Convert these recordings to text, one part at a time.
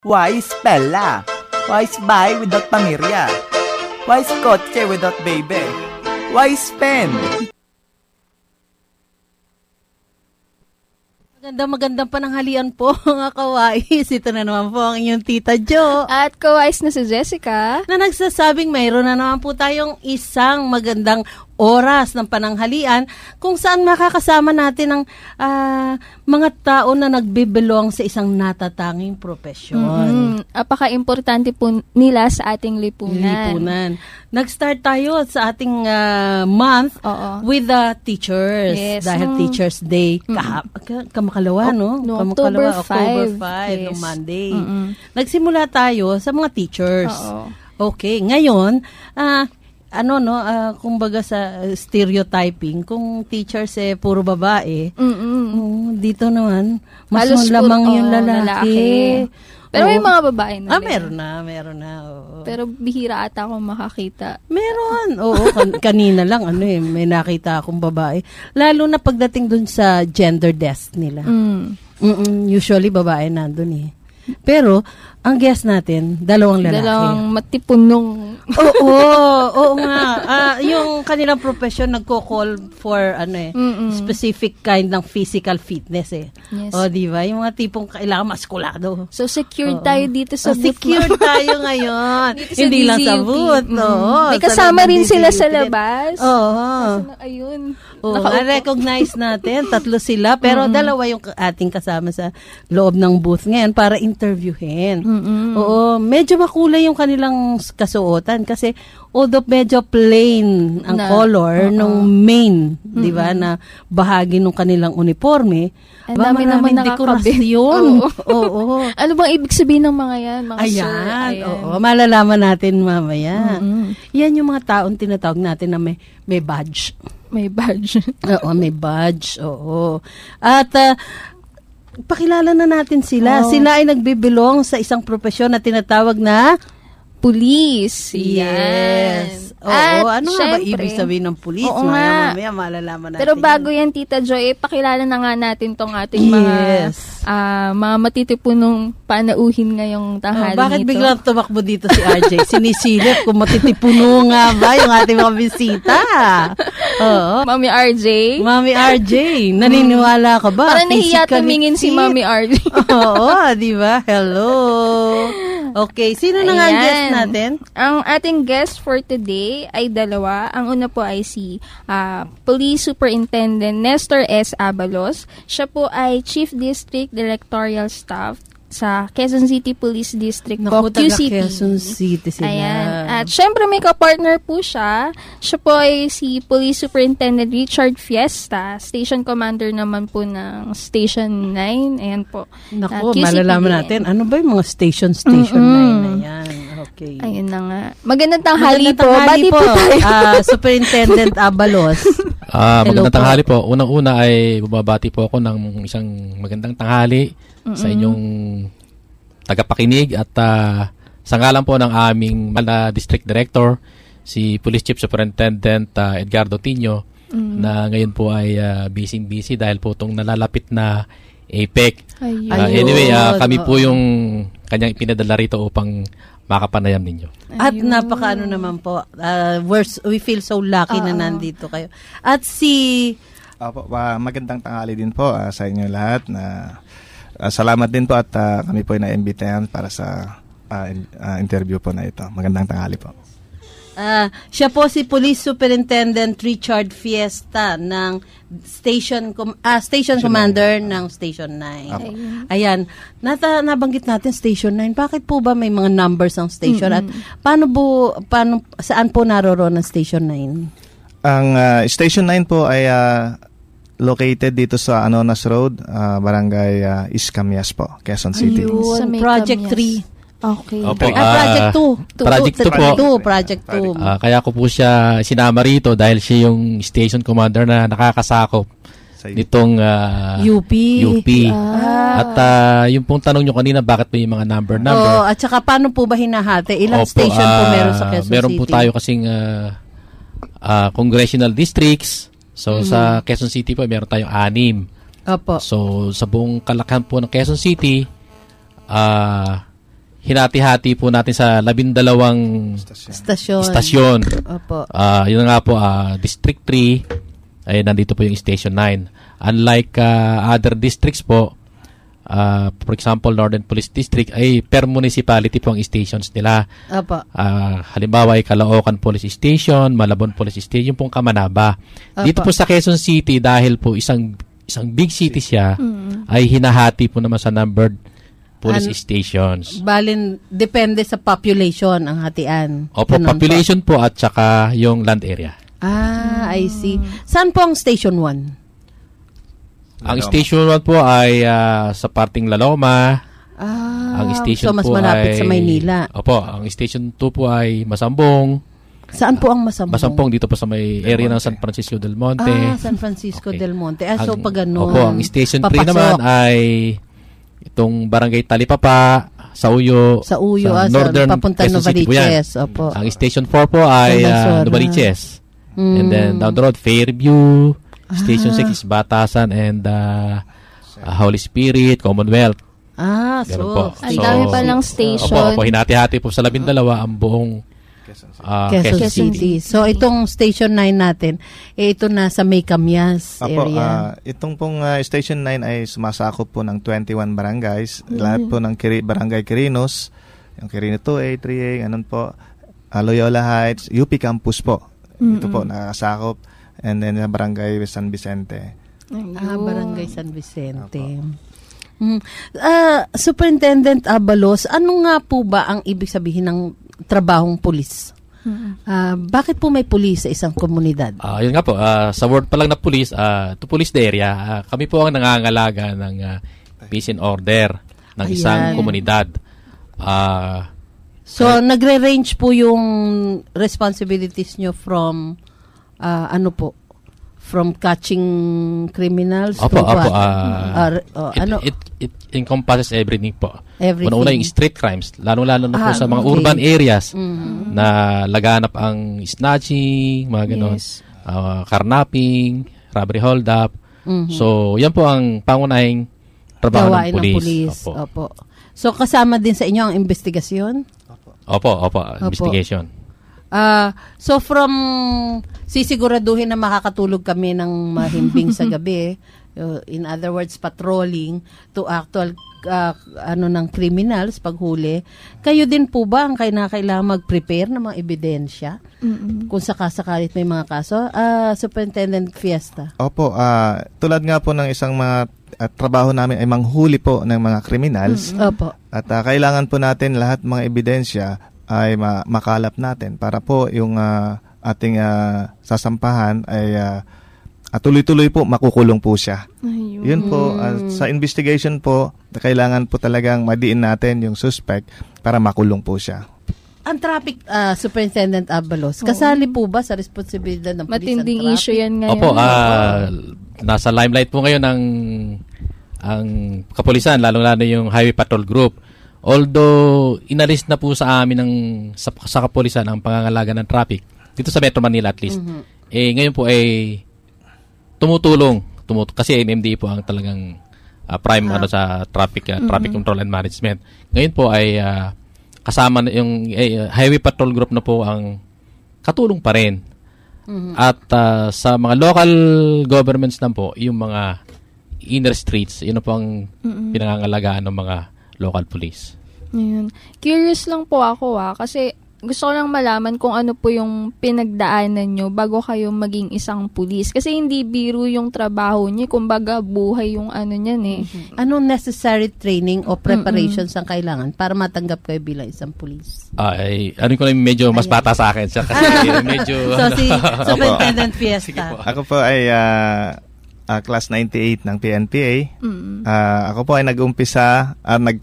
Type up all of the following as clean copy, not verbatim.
Why Bella? Why buy without pamirya? Why kotse without baby? Why spend? Magandang pananghalian po mga kawais. Ito na naman po ang inyong Tita Jo. At kawais na si Jessica. Na nagsasabing mayroon na naman po tayong isang magandang oras ng pananghalian kung saan makakasama natin ang mga tao na nagbibilong sa isang natatanging profesyon. Apaka-importante po nila sa ating lipunan. Nag-start tayo sa ating month with the teachers. Yes. Dahil Teachers Day. Kamakalawa, no? October 5 yes. no Monday. Nagsimula tayo sa mga teachers. Okay, ngayon, kumbaga sa stereotyping, kung teachers puro babae, dito naman, mas lamang yung lalaki. Pero may mga babae na. Meron na. Oo. Pero bihira ata akong makakita. Meron. Oo, kanina lang, may nakita akong babae. Lalo na pagdating dun sa gender desk nila. Usually, babae nandun eh. Pero, ang guest natin, dalawang lalaki. Dalawang matipunong. Oo nga. Yung kanilang profession nagko-call for specific kind ng physical fitness eh. Yes. Di ba? Yung mga tipong kailangan maskulado. So, secured tayo dito sa booth. Secured tayo ngayon. Hindi lang sa booth. May kasama rin sila sa labas. Ayun. Na-recognize natin. 3 sila. Pero 2 yung ating kasama sa loob ng booth ngayon para interviewin. Oo, medyo makulay yung kanilang kasuotan kasi although medyo plain ang color nung main, 'di ba, na bahagi ng kanilang uniforme, ang dami naman dekorasyon. Oo. Ano bang ibig sabihin ng mga yan, mga Ayan, sir? Ayan. Oo, malalaman natin mamaya. Yan yung mga taong tinatawag natin na may badge. May badge. Oo, may badge. Oo. At pakilala na natin sila. Sila ay nagbibilong sa isang profesyon na tinatawag na police. Yes. Oo, ano nga ba ibig sabihin ng police? Oo nga. Mamaya malalaman natin. Pero bago yan, Tita Joy, pakilala na nga natin tong ating mga matitipunong panauhin ngayong tanghali bakit nito. biglang tumakbo dito si RJ? Sinisilip kung matitipuno nga ba yung ating mga bisita. Oo. Mami RJ. Mami RJ, naniniwala ka ba? Parang nahiya tumingin si Mami RJ. Oo, di ba? Hello. Okay, sino na nga ang guest natin? Ang ating guest for today ay 2. Ang una po ay si Police Superintendent Nestor S. Abalos. Siya po ay Chief District Directorial Staff sa Quezon City Police District po, QCP. Quezon City sila. Ayan. At syempre may ka-partner po siya. Siya po ay si Police Superintendent Richard Fiesta, Station Commander naman po ng Station 9. Ayan po. Naku, malalaman natin. Ano ba yung mga Station 9? Ayan. Okay. Ayun na nga. Magandang tanghali po. Bati po tayo. Superintendent Abalos. Magandang tanghali po. Unang-una ay bumabati po ako ng isang magandang tanghali sa inyong tagapakinig at sa ngalan po ng aming District Director, si Police Chief Superintendent Edgardo Tino, na ngayon po ay busy dahil po itong nalalapit na APEC. Anyway, kami po yung kanyang ipinadala rito upang makapanayam ninyo. At napaka naman po, we feel so lucky na nandito kayo. At magandang tanghali din po sa inyo lahat na salamat din po at kami po ay na-imbitahan para sa interview po na ito. Magandang tanghali po. Siya po si Police Superintendent Richard Fiesta ng Station Commander ng Station 9. Ayan. Nabanggit natin Station 9. Bakit po ba may mga numbers ang station? At saan po naroroon ang Station 9? Ang Station 9 po ay located dito sa Anonas Road, Barangay Iscamias po, Quezon City. Ayun, Project 3. Okay. Project 2. Project 2. Kaya ko po siya sinama rito dahil siya yung station commander na nakakasakop nitong UP. At yung pong tanong nyo kanina, bakit may mga number? At saka paano po ba hinahati? Ilang station po meron sa Quezon City? Meron po tayo kasing congressional districts. So, sa Quezon City po, meron tayong 6. Opo. So, sa buong kalakihan po ng Quezon City, hinati-hati po natin sa 12 istasyon. Opo. Yun nga po, District 3, ay nandito po yung Station 9. Unlike other districts po, for example, Northern Police District, ay per municipality po ang stations nila. Opo. Halimbawa ay Caloocan Police Station, Malabon Police Station, yung pong Kamanaba. Dito po sa Quezon City, dahil po isang big city siya, ay hinahati po naman sa numbered police stations. Balin, depende sa population ang hatian. Opo, Ganun population po at saka yung land area. I see. Saan po ang Station 1? Ang Station 1 po ay sa parting Laloma. Ang so Station mas po malapit sa Maynila. Opo, ang Station 2 po ay Masambong. Saan po ang Masambong? Masambong dito po sa may area ng San Francisco del Monte. San Francisco Okay. del Monte. So pag ganun. Opo, ang Station 3 papasok. naman ay itong Barangay Talipapa, sa Uyo, Sa Uyo, Northern papunta Quezon City po yan. Novaliches. Opo. Ang Station 4 po ay Lanzona. Novaliches. And then down the road, Fairview, Station 6 is Batasan and Holy Spirit, Commonwealth. Ganun po. Ang dami palang station. Opo, hinati-hati po sa 12 ang buong Quezon City. So itong Station 9 natin, ito na sa May Camias area. Itong pong Station 9 ay sumasakop po ng 21 barangays. Lahat po ng Barangay Quirinos, yung Quirino 2A, 3A, ganun po, Loyola Heights, UP Campus po. Ito po nakasakop. And then Barangay San Vicente. Barangay San Vicente. Superintendent Abalos, ano nga po ba ang ibig sabihin ng trabahong pulis? Bakit po may pulis sa isang komunidad? Yun nga po, sa word pa lang na police, to police the area, kami po ang nangangalaga ng peace and order ng isang komunidad. So, nagre-range po yung responsibilities nyo from, from catching criminals? Opo, to opo. It It encompasses everything po. Everything. Una-una yung street crimes, lalo-lalo na po sa mga urban areas na laganap ang snatching, mga ganon, carnapping, robbery hold-up. So, yan po ang pangunahing trabaho ng police. Opo. So, kasama din sa inyo ang investigasyon? Opo, investigation. So, from sisiguraduhin na makakatulog kami ng mahimbing sa gabi, in other words, patrolling to actual ng criminals paghuli. Kayo din po ba ang kailangan mag-prepare ng mga ebidensya kung sakasakalit may mga kaso? Superintendent Fiesta. Opo, tulad nga po ng isang mga trabaho namin ay manghuli po ng mga criminals. Opo. At kailangan po natin lahat mga ebidensya ay makalap natin para po yung ating sasampahan ay tuloy-tuloy po makukulong po siya. Ayun. Yun po, sa investigation po, kailangan po talagang madiin natin yung suspect para makulong po siya. Ang traffic, Superintendent Abalos, kasali po ba sa responsibilidad ng police matinding ang issue yan ngayon. Opo, nasa limelight po ngayon ang kapulisan, lalo-lalo yung Highway Patrol Group. Although, inalis na po sa amin sa kapulisan ang pangangalaga ng traffic, dito sa Metro Manila at least, ngayon po ay tumutulong kasi MMDA po ang talagang prime sa traffic control and management. Ngayon po ay kasama na yung Highway Patrol Group na po ang katulong pa rin. At sa mga local governments na po, yung mga inner streets, yun na po ang pinangangalagaan ng mga local police. Ayun. Curious lang po ako kasi gusto ko lang malaman kung ano po yung pinagdaanan nyo bago kayo maging isang pulis. Kasi hindi biro yung trabaho nyo. Kumbaga, buhay yung ano nyan eh. Anong necessary training o preparations ang kailangan para matanggap kayo bilang isang pulis? Ano ko lang medyo mas bata sa akin siya kasi medyo... So, si Superintendent Fiesta. Ako po ay class 98 ng PNPA. Ako po ay nag-umpisa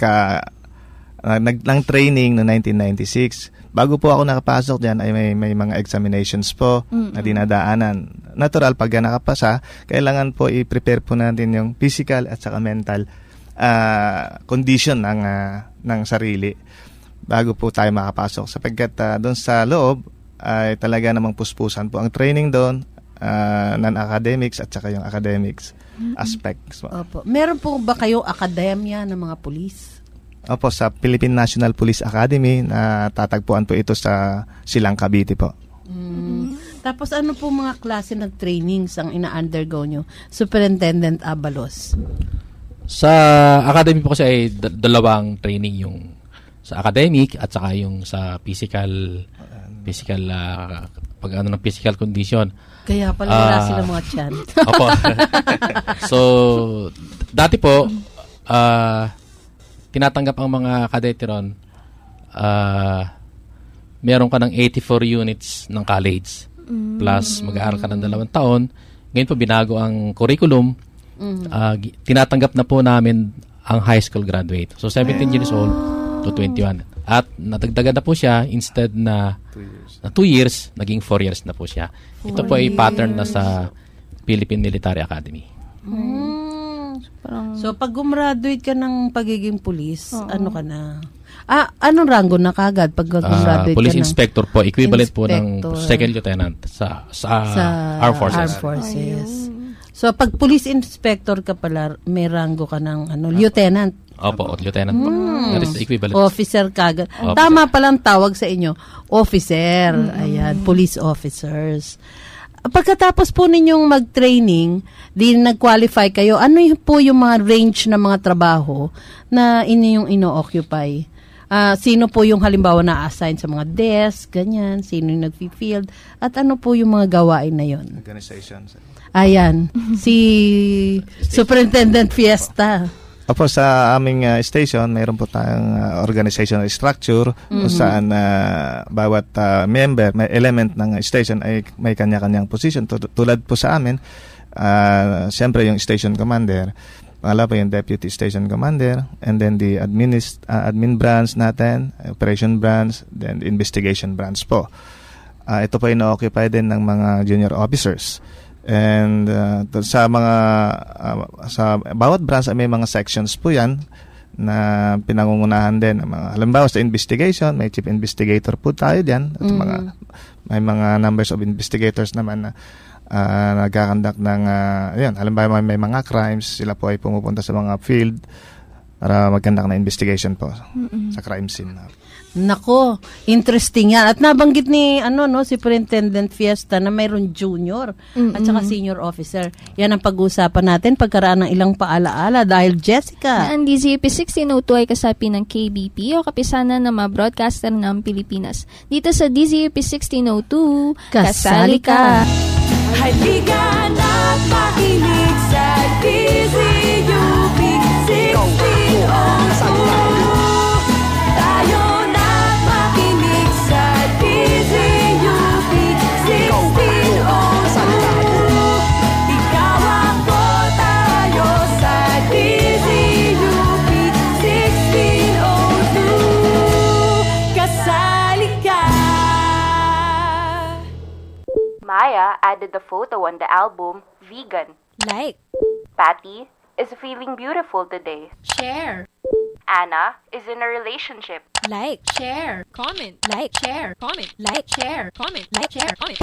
ng training no 1996. Bago po ako nakapasok diyan ay may mga examinations po na dinadaanan. Natural pag nakapasa, kailangan po i-prepare po natin yung physical at saka mental condition ng sarili bago po tayo makapasok. Sapagkat doon sa loob ay talaga namang puspusan po ang training doon, non-academics at saka yung academics aspects. Opo. Meron po ba kayong akademya ng mga pulis? Opo, sa Philippine National Police Academy na tatagpuan po ito sa Silang, Cavite po. Tapos ano po mga klase ng trainings ang ina-undergo nyo, Superintendent Abalos? Sa academy po kasi ay dalawang training, yung sa academic at saka yung sa physical pag ano ng physical condition. Kaya pala wala sila mga tiyan. Opo. So, dati po, tinatanggap ang mga kadete ron, meron ka ng 84 units ng college. Plus, mag-aaral ka ng 2 taon. Ngayon po, binago ang curriculum. Tinatanggap na po namin ang high school graduate. So, 17 years old to 21. At natagdagan na po siya, instead na 2 years, naging 4 years na po siya. Ito po ay pattern na sa Philippine Military Academy. So, pag gumraduate ka ng pagiging police, ano ka na? Anong rango na kagad pag gumraduate police ka inspector po, equivalent po ng Inspector. second lieutenant sa Armed Forces. Armed Forces. So, pag police inspector ka pala, may rango ka ng lieutenant. Opo, lieutenant po. That is the equivalent. Officer kagad. Officer. Tama palang tawag sa inyo. Officer. Ayan, police officers. Pagkatapos po ninyong mag-training, di nag-qualify kayo, ano po yung mga range ng mga trabaho na inyong ino-occupy? Sino po yung halimbawa na-assign sa mga desk, ganyan, sino yung nag-field, at ano po yung mga gawain na yon? Organizations. Ayan, si Superintendent Fiesta. Opo, sa aming station, mayroon po tayong organizational structure kung saan bawat member, may element ng station ay may kanya-kanyang position. Tulad po sa amin, siyempre yung station commander, pangalawa po yung deputy station commander, and then the admin branch natin, operation branch, then investigation branch po. Ito po ay na-occupy din ng mga junior officers. And sa bawat branch ay may mga sections po yan na pinangungunahan din. Halimbawa sa investigation, may chief investigator po tayo diyan. At may mga numbers of investigators naman na nagkakandak ng halimbawa may mga crimes, sila po ay pumupunta sa mga field para magkandak na investigation po sa crime scene. Nako, interesting yan. At nabanggit ni Superintendent Fiesta na mayroon junior at saka senior officer. Yan ang pag-uusapan natin pagkaraan ng ilang paalaala dahil Jessica. Ang DZUP 1602 ay kasapi ng KBP o kapisanan ng mga broadcaster ng Pilipinas. Dito sa DZUP 1602, kasali ka! Halika na't makinig sa DZUP 1602. Tayo na't makinig sa DZUP 1602. Ikaw ako, tayo sa DZUP 1602. Kasali ka! Maya added the photo on the album Vegan. Like. Patty is feeling beautiful today. Share. Anna is in a relationship. Like. Share. Comment. Like. Share. Comment. Like. Share. Comment. Like. Share. Comment.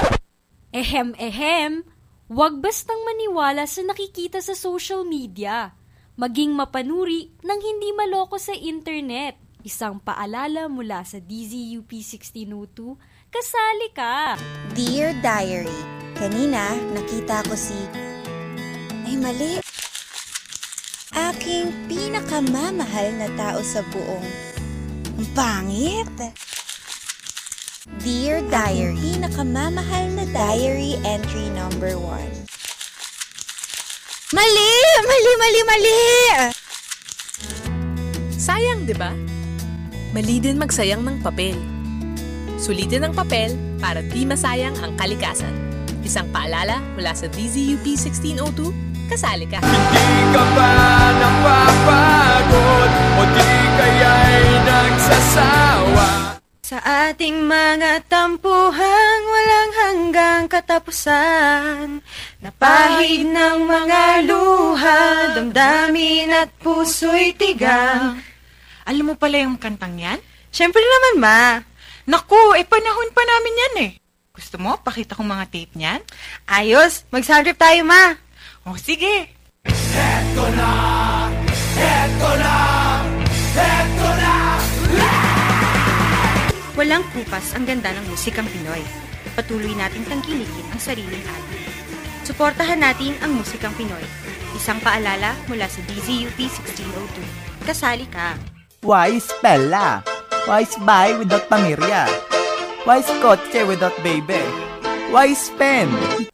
Ehem. Huwag bastang maniwala sa nakikita sa social media. Maging mapanuri nang hindi maloko sa internet. Isang paalala mula sa DZUP 1602, kasali ka! Dear Diary, kanina nakita ko ay mali. Aking pinakamamahal na tao sa buong. Ang pangit! Dear Diary, pinakamamahal na diary entry number 1. Mali! Sayang, di ba? Mali din magsayang ng papel. Sulitin ang papel para di masayang ang kalikasan. Isang paalala mula sa DZUP 1602, kasali ka. Hindi ka ba napapagod o di kaya'y nagsasawa? Sa ating mga tampuhan, walang hanggang katapusan. Napahid ng mga luha, damdamin at puso'y tigang. Alam mo pala yung kantang yan? Siyempre naman, Ma. Naku, panahon pa namin yan eh. Gusto mo, pakita kong mga tape niyan? Ayos, mag-soundtrip tayo, Ma. O, sige. Eto na, Walang kupas ang ganda ng musikang Pinoy. Patuloy nating tangkilikin ang sariling atin. Suportahan natin ang musikang Pinoy. Isang paalala mula sa DZUP 1602. Kasali ka! Why Stella? Why buy without pamirya? Why kotse without baby? Why spend?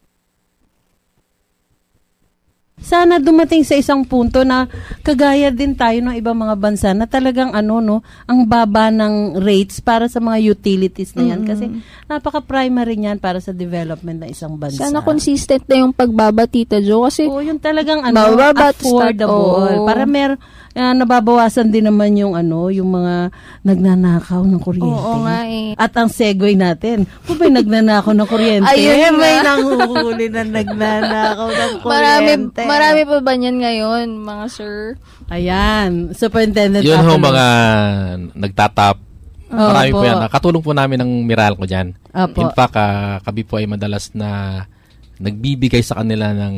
Sana dumating sa isang punto na kagaya din tayo ng ibang mga bansa na talagang ang baba ng rates para sa mga utilities na yan. Kasi napaka-primary niyan para sa development ng isang bansa. Sana consistent na yung pagbaba, Tita Jo. Kasi yung talagang affordable. Para nababawasan din naman yung mga nagnanakaw ng kuryente. Oo nga eh. At ang segue natin, kung may nagnanakaw ng kuryente, may nanguhuli na nagnanakaw ng kuryente. Marami pa ba niyan ngayon, mga sir? Ayan, Superintendent. Yun ho mga nagtatap. Marami po yan. Katulong po namin ng Meralco dyan. In fact, kami po ay madalas na nagbibigay sa kanila ng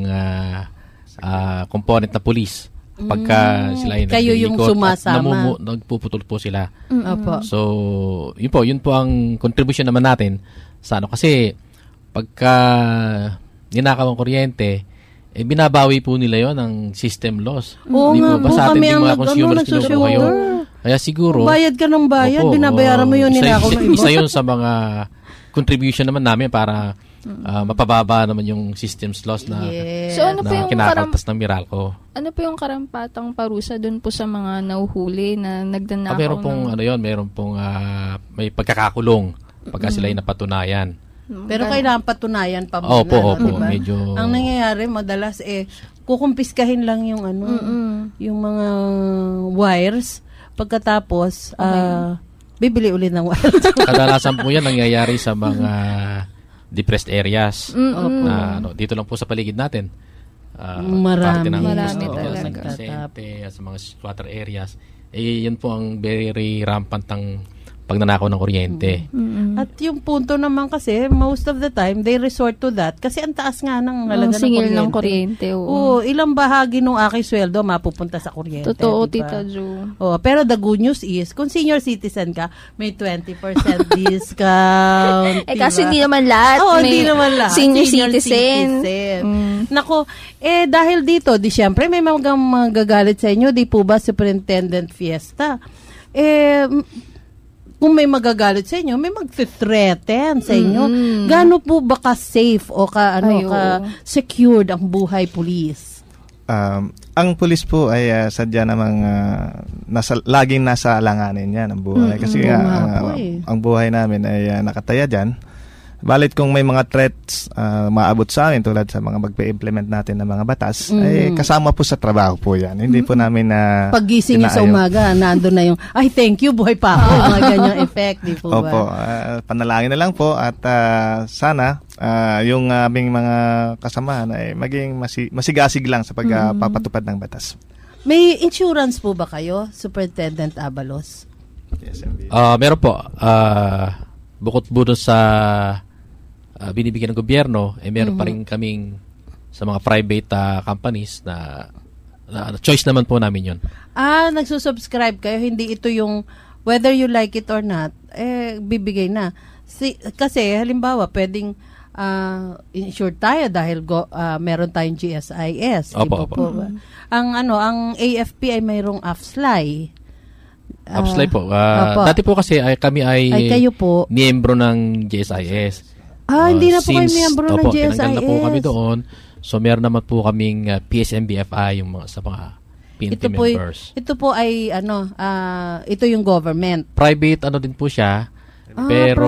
component na police. Pagka sila ay kayo yung sumasama. Nagpuputol po sila. So, yun po ang contribution naman natin sa kasi pagka ninakaw ang kuryente, binabawi po nila yon ng system loss. Oo nga po, kami ang nagsusugar. Kaya siguro, bayad ka ng bayad, binabayaran mo yun ninakaw ng iba. Isa yun sa mga contribution naman namin para mapababa naman yung systems loss na, so, na kinakaltas ng Meralco. Ano po yung karampatang parusa doon po sa mga nauhuli na nagdanakaw? Meron pong meron pong may pagkakakulong pagka sila ay napatunayan. Pero kailangan patunayan pa muna. Opo, diba? Medyo. Ang nangyayari madalas kukumpiskahin lang yung yung mga wires pagkatapos bibili ulit ng wires. Kadalasan po yan nangyayari sa mga depressed areas. Dito lang po sa paligid natin. Marami talaga. Sa mga squatter areas. Yun po ang very rampant ng pagnanakaw ng kuryente. At yung punto naman kasi, most of the time, they resort to that kasi ang taas nga ng halaga ng kuryente. Ilang bahagi ng aking sweldo mapupunta sa kuryente. Totoo, diba? Tita Jo. Pero the good news is, kung senior citizen ka, may 20% discount. Kasi hindi naman lahat. Hindi naman lahat. Senior citizen. Nako, dahil dito, syempre may magagalit sa inyo, di po ba, Superintendent Fiesta? Kung may magagalit sa inyo, may mag-threaten sa inyo. Gaano po ba ka-safe o ka-secured ang buhay police? Ang police po ay sadya namang laging nasa alanganin yan ang buhay. Kasi ang buhay namin ay nakataya dyan. Balit kung may mga threats maabot sa amin tulad sa mga magpa-implement natin ng mga batas, ay kasama po sa trabaho po yan. Hindi po namin na paggising niyo sa umaga, nandun na yung, ay thank you, buhay pa ako. Mga ganyang effect, di po ba? Opo, panalangin na lang po at sana yung aming mga kasamahan ay maging masigasig lang sa pagpapatupad ng batas. May insurance po ba kayo, Superintendent Abalos? Yes, meron po. Bukod po doon sa binibigyan ng gobyerno, meron pa rin kaming sa mga private companies na choice naman po namin yun. Nagsusubscribe kayo, hindi ito yung whether you like it or not, bibigay na. Kasi halimbawa, pwedeng insured tayo dahil meron tayong GSIS. Opo. Ang AFP ay mayroong AFSLY. AFSLY po. Dati po kasi kami ay kayo po miyembro ng GSIS. Hindi na po kayo miyembro ng GSIS. Tinanggal na po kami doon. So, meron naman po kaming PSMBFI sa mga PNP members. Ito po ay, ito yung government. Private, din po siya. Pero,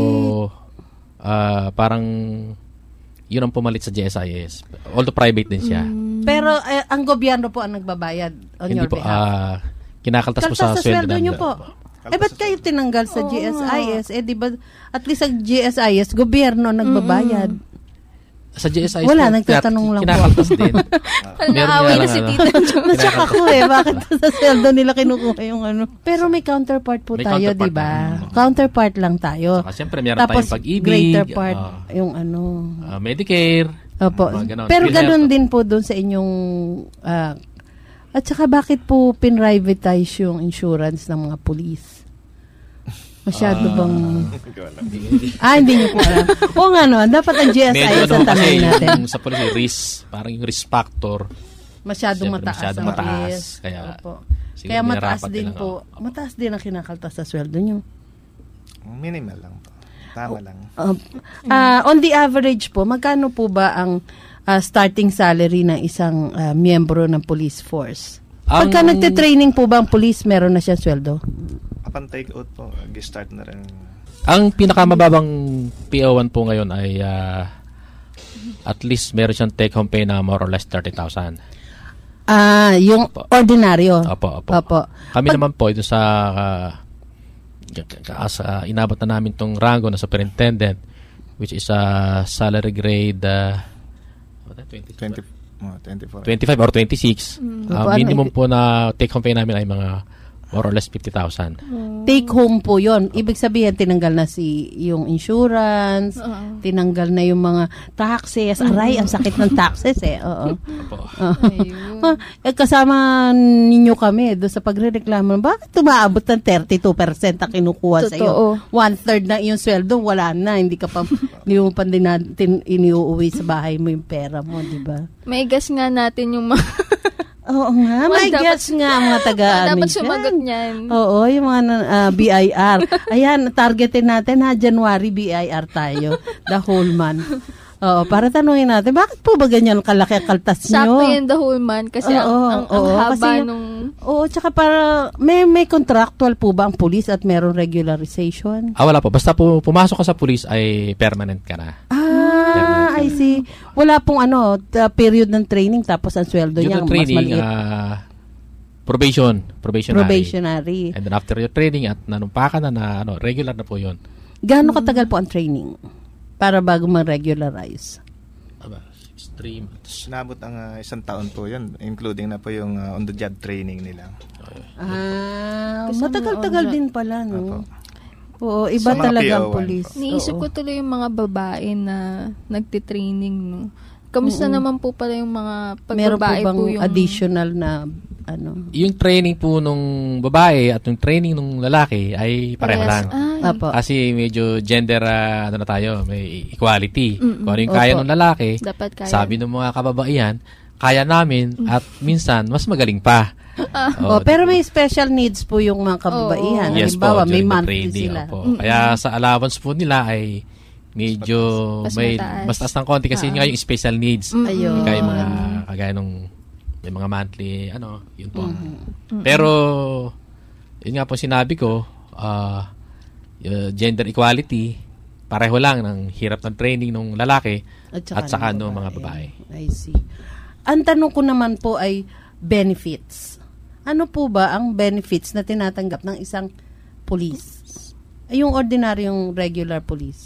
parang, yun ang pumalit sa GSIS. Although private din siya. Pero, ang gobyerno po ang nagbabayad on your behalf. Kinakaltas po sa sweldo nyo po. Ba't kayo tinanggal sa GSIS? Di ba, at least sa GSIS, gobyerno nagbabayad. Sa GSIS, wala, nagtatanong lang po. Kinakaltas din. Naaway na si Tita Jo. Nasyak ako bakit sa sweldo nila kinukuha yung Pero may counterpart po tayo, di ba? Counterpart lang tayo. Siyempre, meron tayong pag-ibig. Greater part, yung Medicare. Opo. Pero ganun din po doon sa inyong at saka bakit po pinrivatize yung insurance ng mga police? Masyado bang... hindi niyo po alam. Oo nga no, dapat ang GSI medyo sa tanong natin. Yung sa police, risk, parang yung risk factor. Masyadong Siyempre, mataas masyadong ang mataas. risk. Kaya, Kaya mataas din po. Mataas din ang kinakaltas sa sweldo niyo. Minimal lang po. Tama lang. On the average po, magkano po ba ang starting salary ng isang miyembro ng police force? Pagka nagte-training po ba ang police, meron na siyang sweldo? Upon take out po, start na rin. Ang pinakamababang PO1 po ngayon ay at least meron siyang take home pay na more or less 30,000. Yung ordinaryo. Opo. Kami naman po ito sa inabot na namin tong rango na superintendent, which is salary grade 25 or 26. Minimum po na take home pay namin ay mga more or less 50,000. Take home po yon. Ibig sabihin, tinanggal na yung insurance, tinanggal na yung mga taxes. Aray, ang sakit ng taxes eh. Oo. Kasama ninyo kami doon sa pagrereklamo. Bakit tumaabot ng 32% na kinukuha sa iyo? 1/3 na yung sweldo, wala na. Hindi mo pa din natin iniuuwi sa bahay mo yung pera mo, di ba? May gas nga natin yung mga... Oo nga, may gets nga ang mga taga-ano. Dapat sumagot niyan. Oo, yung mga BIR. Ayan, targetin natin January BIR tayo. The whole month. Oo, para tanungin natin, bakit po ba ganyan kalaki kaltas nyo? Sakto yun the whole month kasi ang haba kasi nung... Oo, tsaka para may contractual po ba ang police at meron regularization? Wala po. Basta po pumasok ka sa police ay permanent ka na. I see. Wala pong period ng training tapos ang sweldo niya mas maliit. Probationary. And then after your training at nanumpa ka na regular na po yun. Gaano katagal po ang training para bago mag-regularize? 3 months. Nabot ang 1 taon po yun, including na po yung on-the-job training nila. Matagal-tagal din pala, no? Oo, iba talaga ang police. Niisip ko tuloy yung mga babae na nagtitraining, no? Kamusta naman po pala yung mga pagbabae meron po bang po yung... additional na Yung training po nung babae at yung training nung lalaki ay pareho lang. Kasi medyo gender, na tayo, may equality. Kung ano yung kaya ng lalaki, sabi ng mga kababaihan, kaya namin at minsan mas magaling pa. Pero may special needs po yung mga kababaihan. Yes Halimbawa, po, may monthly training, sila. Kaya sa allowance po nila ay medyo mas taas ng konti kasi nga yung special needs. Kaya yung mga kagaya nung may mga monthly, yun po. Pero, yun nga po sinabi ko, gender equality, pareho lang ng hirap ng training ng lalaki at saka ng mga babae. I see. Ang tanong ko naman po ay benefits. Ano po ba ang benefits na tinatanggap ng isang police? Yung ordinaryong regular police?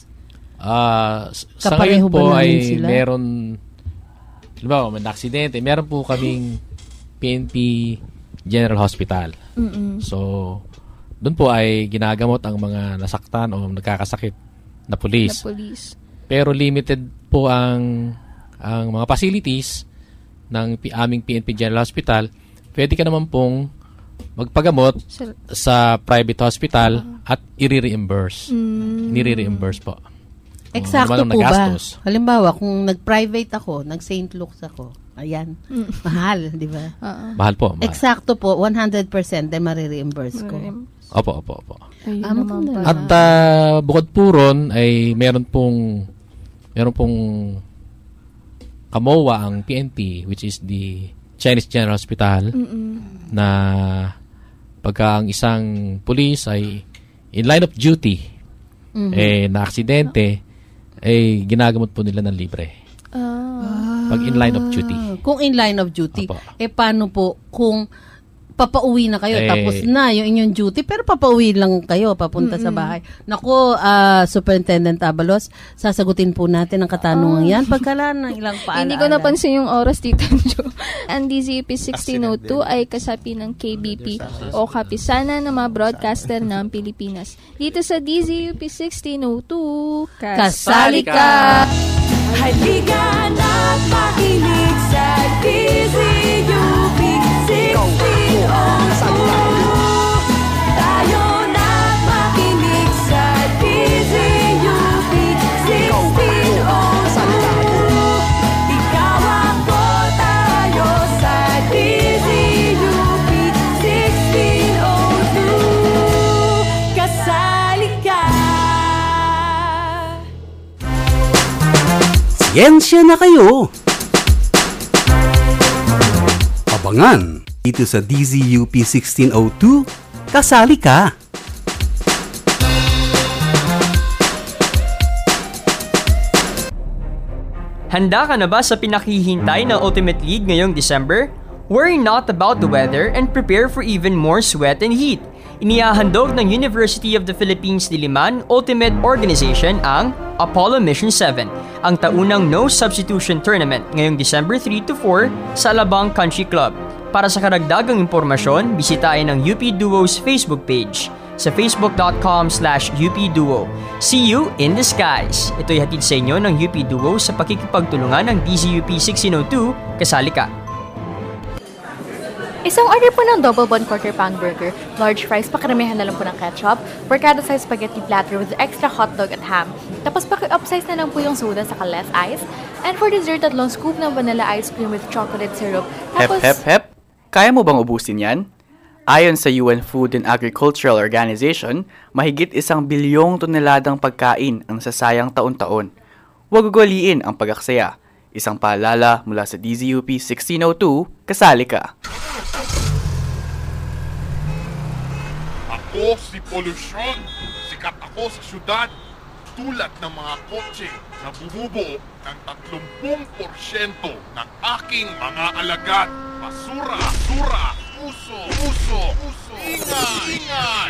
Sa ngayon po ay meron, diba, may aksidente, meron po kaming PNP General Hospital. So, doon po ay ginagamot ang mga nasaktan o nagkakasakit na police. Pero limited po ang mga facilities ng aming PNP General Hospital. Pwede ka naman pong magpagamot sa private hospital at i-reimburse. Nire-reimburse po. Eksakto po ba? Halimbawa, kung nag-private ako, nag-St. Luke's ako, ayan, mahal, di ba? Mahal po. Mahal. Eksakto po, 100% ay marireimburse ko. Opo. At bukod po ron, ay meron pong KMOA ang PNP, which is the Chinese General Hospital, na pagka ang isang police ay in line of duty, na aksidente, ay ginagamot po nila ng libre. Pag in line of duty. Kung in line of duty, paano po kung papauwi na kayo, tapos na yung inyong duty, pero papauwi lang kayo, papunta sa bahay. Naku, Superintendent Abalos, sasagutin po natin ang katanungan yan. Pagkala ng ilang paalaala. Hindi ko napansin yung oras, Tita Jo. Ang DZUP 1602 ay kasapi ng KBP o kapisanan ng mga broadcaster ng Pilipinas. Dito sa DZUP 1602, kasali ka! Halika na't makinig sa DZUP 1602. Tayo na't makinig Siyensya na kayo! Abangan dito sa DZUP 1602, kasali ka! Handa ka na ba sa pinakihintay ng Ultimate League ngayong December? Worry not about the weather and prepare for even more sweat and heat. Inihahandog ng University of the Philippines Diliman Ultimate Organization ang Apollo Mission 7, ang taunang no substitution tournament ngayong December 3 to 4 sa Alabang Country Club. Para sa karagdagang impormasyon, bisitahin ang UP Duo's Facebook page sa facebook.com/UPDuo. See you in the skies! Ito'y hatid sa inyo ng UP Duo sa pakikipagtulungan ng DZUP 1602, kasali ka! Isang order po ng double bun quarter pound burger, large fries, pakaramihan na lang po ng ketchup, Mercado size spaghetti platter with extra hotdog at ham. Tapos paki-upsize na lang po yung soda sa less ice. And for dessert, 3 scoop ng vanilla ice cream with chocolate syrup. Tapos, Hep. Kaya mo bang ubusin yan? Ayon sa UN Food and Agricultural Organization, mahigit 1 bilyong toneladang pagkain ang nasasayang taon-taon. Huwag ugaliin ang pag-aksaya. Isang paalala mula sa DZUP 1602, kasali ka. Ako si Polusyon. Sikat ako sa syudad. Tulad ng mga kotse na bumubuo ng 30% ng aking mga alagad. Basura, uso, ingay.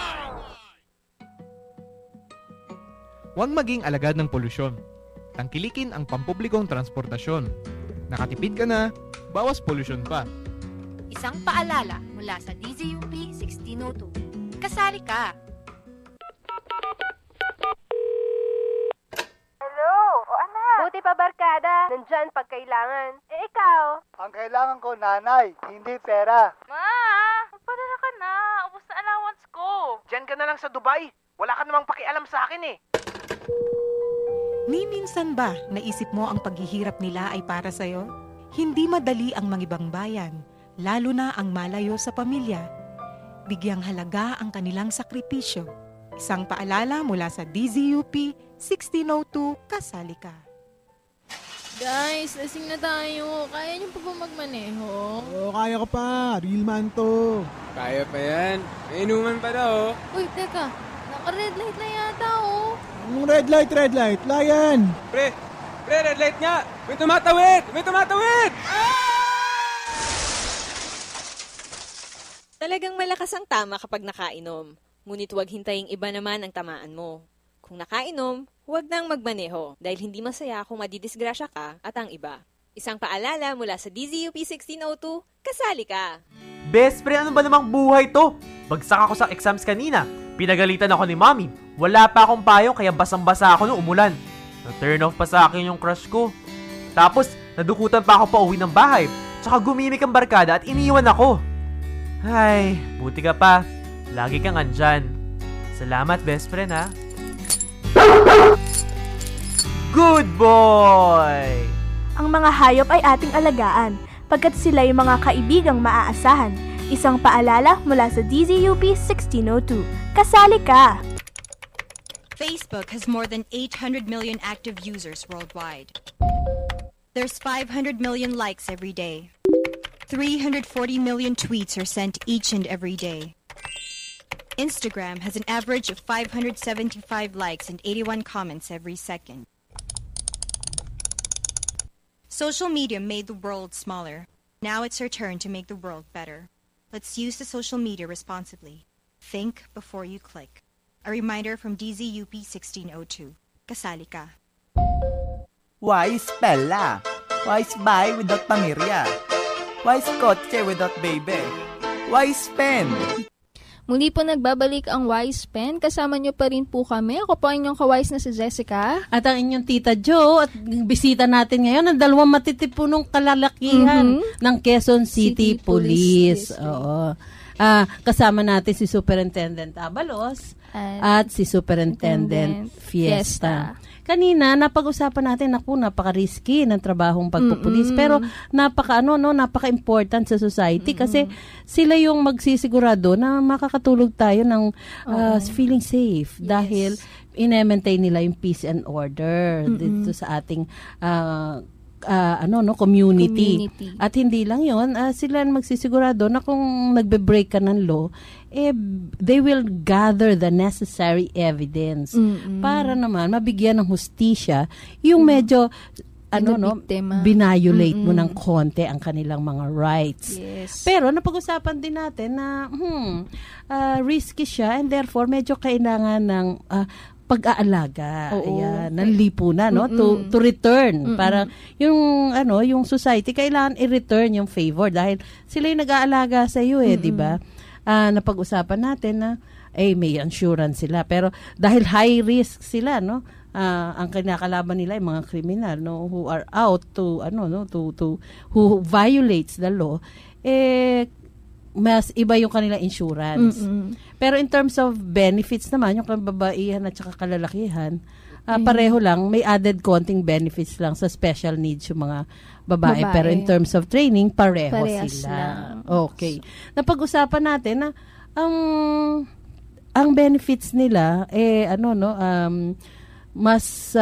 Huwag maging alagad ng polusyon. Tangkilikin ang pampublikong transportasyon. Nakatipid ka na, bawas polusyon pa. Isang paalala mula sa DZUP 1602. Kasali ka! Hello! O anak! Buti pa barkada. Nandyan pag kailangan. Ikaw? Ang kailangan ko, nanay, hindi pera. Ma! Magpadala ka na. Ubus na allowance ko. Diyan ka na lang sa Dubai. Wala ka namang pakialam sa akin eh. Ni minsan ba naisip mo ang paghihirap nila ay para sa'yo? Hindi madali ang mangibang bayan, lalo na ang malayo sa pamilya. Bigyang halaga ang kanilang sakripisyo. Isang paalala mula sa DZUP 1602, kasali ka. Guys, lasing na tayo. Kaya niyo pa ba magmaneho? Oo, kaya ko pa. Real man to. Kaya pa yan. May inuman pa daw. Uy, teka. Naka-red light na yata, oh. Anong red light? Lion! Pre, red light nga! May tumatawid! Talagang malakas ang tama kapag nakainom. Ngunit huwag hintaying iba naman ang tamaan mo. Kung nakainom, huwag nang magmaneho dahil hindi masaya kung madidisgrasya ka at ang iba. Isang paalala mula sa DZUP 1602, kasali ka! Best friend, ano ba namang buhay to? Bagsak ako sa exams kanina. Pinagalitan ako ni Mommy. Wala pa akong payong kaya basang-basa ako nung umulan. Na-turn off pa sa akin yung crush ko. Tapos, nadukutan pa ako pa uwi ng bahay. Tsaka gumimik ang barkada at iniwan ako. Ay, buti ka pa. Lagi kang andyan. Salamat, best friend, ha? Good boy! Ang mga hayop ay ating alagaan, pagkat sila yung mga kaibigang maaasahan. Isang paalala mula sa DZUP 1602. Kasali ka! Facebook has more than 800 million active users worldwide. There's 500 million likes every day. 340 million tweets are sent each and every day. Instagram has an average of 575 likes and 81 comments every second. Social media made the world smaller. Now it's our turn to make the world better. Let's use the social media responsibly. Think before you click. A reminder from DZUP 1602. Kasali ka. Wise Pella. Wise buy without pamirya. Wise kotse without baby. Wise pen. Muli po nagbabalik ang Wise Pen. Kasama niyo pa rin po kami. Ako po inyong kawise na si Jessica. At ang inyong Tita Jo. At bisita natin ngayon ang 2 matitipunong kalalakihan ng Quezon City Police. Oo. Kasama natin si Superintendent Abalos at si Superintendent Fiesta. Kanina, napag-usapan natin, napaka-risky ng trabahong pagpupulis. Pero napaka-important sa society kasi sila yung magsisigurado na makakatulog tayo ng feeling safe. Dahil ine-maintain nila yung peace and order dito sa ating community. At hindi lang yun, sila magsisigurado na kung nagbe-break ka ng law, they will gather the necessary evidence para naman mabigyan ng hustisya yung medyo binayolate mo ng konti ang kanilang mga rights. Yes. Pero napag-usapan din natin na risky siya and therefore medyo kailangan ng pag-aalaga. Ayan, ng lipunan, no? To return. Para yung society kailangan i-return yung favor dahil sila yung nag-aalaga sa iyo di ba? Napag-usapan natin na may insurance sila pero dahil high risk sila, no? Ang kinakalaban nila ay mga kriminal, no, who are out to who violates the law, mas iba yung kanila insurance. Pero in terms of benefits naman, yung kababaihan at saka kalalakihan, pareho lang, may added konting benefits lang sa special needs yung mga babae. Pero in terms of training, parehas sila. Okay. Napag-usapan natin na ang benefits nila mas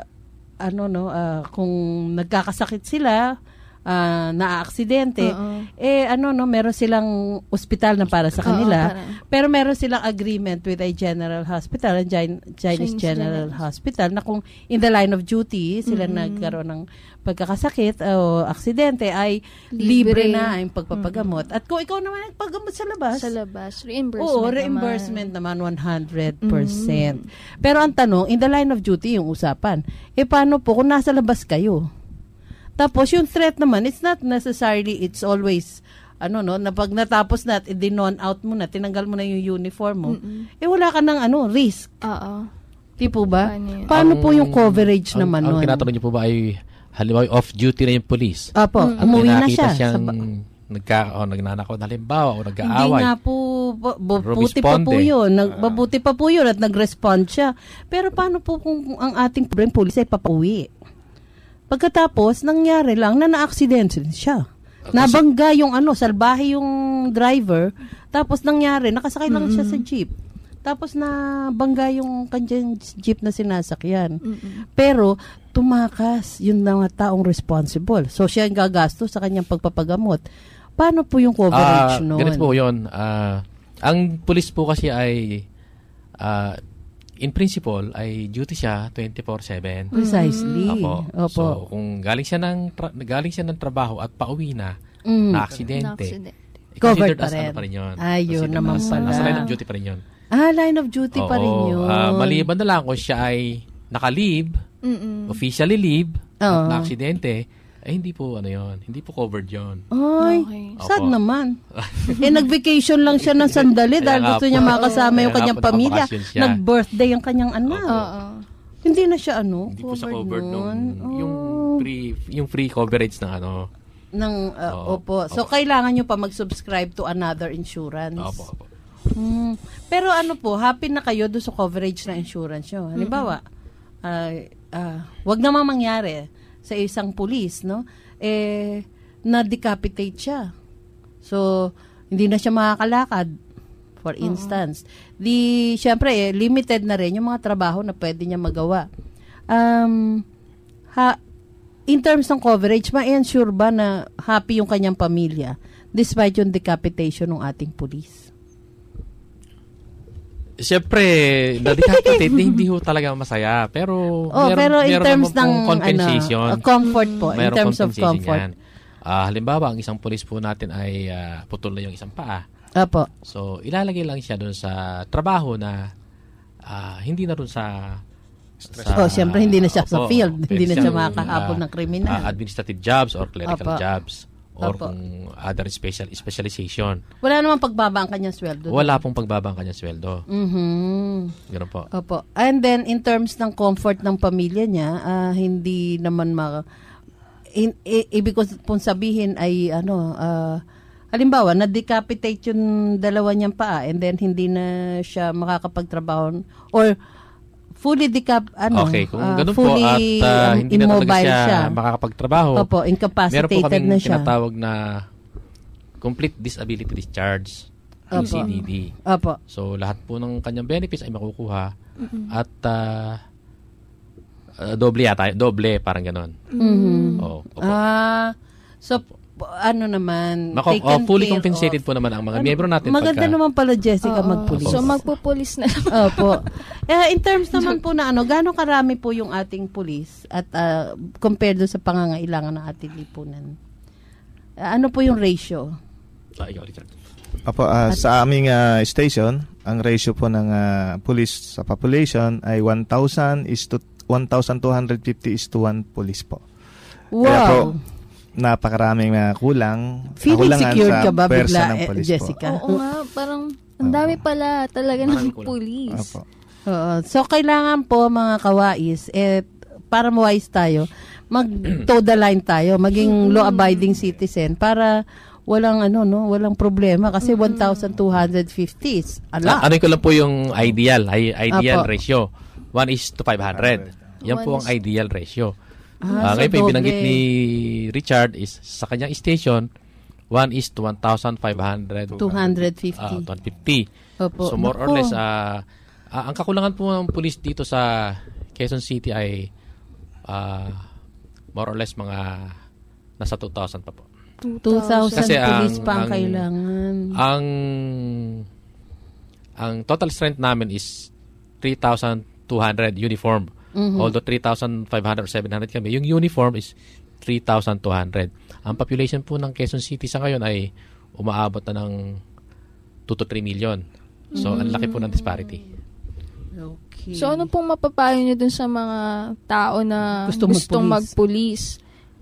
kung nagkakasakit sila, na-aksidente, meron silang ospital na para sa kanila, pero meron silang agreement with a general hospital, Chinese General Hospital, na kung in the line of duty, sila nagkaroon ng pagkakasakit o aksidente, ay libre na ang pagpapagamot. At kung ikaw naman nagpagamot sa labas, reimbursement naman 100%. Pero ang tanong, in the line of duty yung usapan, paano po kung nasa labas kayo? Tapos yung threat naman, it's not necessarily, it's always, na pag natapos na, di-non out mo na, tinanggal mo na yung uniform mo, wala ka ng risk. Di po ba? Paano po yung coverage naman nun? Ang tinatanong niyo po ba ay, halimbawa, off-duty na yung police? Apo, umuwi na siya. Siyang nagnanakaw na halimbawa o nag-aaway. Hindi nga po, mabuti pa po yun at nag-respond siya. Pero paano po kung ang ating police ay papauwi? Pagkatapos, nangyari lang na na-aksidente siya. Nabangga yung salbahe yung driver. Tapos nangyari, nakasakay lang siya sa jeep. Tapos nabangga yung kanyang jeep na sinasakyan. Pero, tumakas yung mga taong responsible. So, siya ang gagasto sa kanyang pagpapagamot. Paano po yung coverage nun? Ganito po yun. Ang police po kasi ay in principle, ay duty siya 24/7. Precisely. Opo. So, kung galing siya ng trabaho at pauwi na, na-aksidente, covered pa rin yun. Ayun naman pala. Nasa line of duty pa rin yun. Line of duty pa rin yun. Maliban na lang kung siya ay naka-leave, officially leave, na-aksidente, hindi po hindi po covered yun. Ay, sad naman. Nag-vacation lang siya ng sandali dahil gusto niya makasama yung kanyang pamilya. Nag-birthday ang kanyang anak. Hindi na siya hindi po siya covered yung free coverage ng So, kailangan nyo pa mag-subscribe to another insurance. Opo. Pero happy na kayo doon sa coverage na insurance nyo. Halimbawa, wag namang mangyari sa isang police, no? Na-decapitate siya. So, hindi na siya makakalakad, for instance. Siyempre, limited na rin yung mga trabaho na pwede niya magawa. In terms ng coverage, ma-ensure ba na happy yung kanyang pamilya despite yung decapitation ng ating police? Siyempre, na-decapitate, hindi ho talaga masaya. Pero, pero in terms ng compensation, comfort po, in terms of comfort. Halimbawa, ang isang police po natin ay putol na yung isang paa. Apo. So, ilalagay lang siya doon sa trabaho na hindi na doon sa siyempre, hindi na siya sa field. Hindi na siya makakahabol ng kriminal. Administrative jobs or clerical jobs. Or kung other specialization. Wala namang pagbaba ang kanyang sweldo. Wala pong pagbaba ang kanyang sweldo. Ganun po. Opo. And then, in terms ng comfort ng pamilya niya, hindi naman ibig ko pong sabihin ay, halimbawa, na-decapitate yung dalawa niyang paa and then hindi na siya makakapagtrabaho or fully okay, kung ganun fully, po at hindi na talaga siya makakapagtrabaho. Opo, incapacitated na siya. Meron po kaming tinatawag na complete disability discharge. PCDD. Opo. So, lahat po ng kanyang benefits ay makukuha. At doble yata. Doble, parang ganon. Opo. So, ano naman, fully compensated po naman ang mga miyembro natin. Maganda naman pala, Jessica, magpulis. So, magpupulis na lang. Opo. In terms naman po na gaano karami po yung ating pulis at compared do sa pangangailangan ng ating lipunan? Ano po yung ratio? Opo, sa aming station, ang ratio po ng police sa population ay 1,250 is to 1 police po. Wow! Kaya po, napakaraming kulang. Feeling secured ka ba bigla, Jessica? Oo nga, parang ang dami pala talaga ng police. So, kailangan po mga kawais, para mawais tayo, mag-toe the line tayo, maging law-abiding citizen para walang walang problema kasi 1,250 is ala. Ano ko lang po yung ideal ratio. 1:500. Yan po ang ideal ratio. Ngayon po yung binanggit ni Richard is sa kanyang station 1:1,500. 250. Opo. So more or less ang kakulangan po ng police dito sa Quezon City ay more or less mga nasa 2,000 pa po. 2,000 kasi police pa ang kailangan. Ang total strength namin is 3,200 uniform. Although 3,500 or 700 kami, yung uniform is 3,200. Ang population po ng Quezon City sa ngayon ay umaabot na ng 2 to 3 million. So, ang laki po ng disparity. Okay. So, ano pong mapapayo nyo dun sa mga tao na gustong magpulis?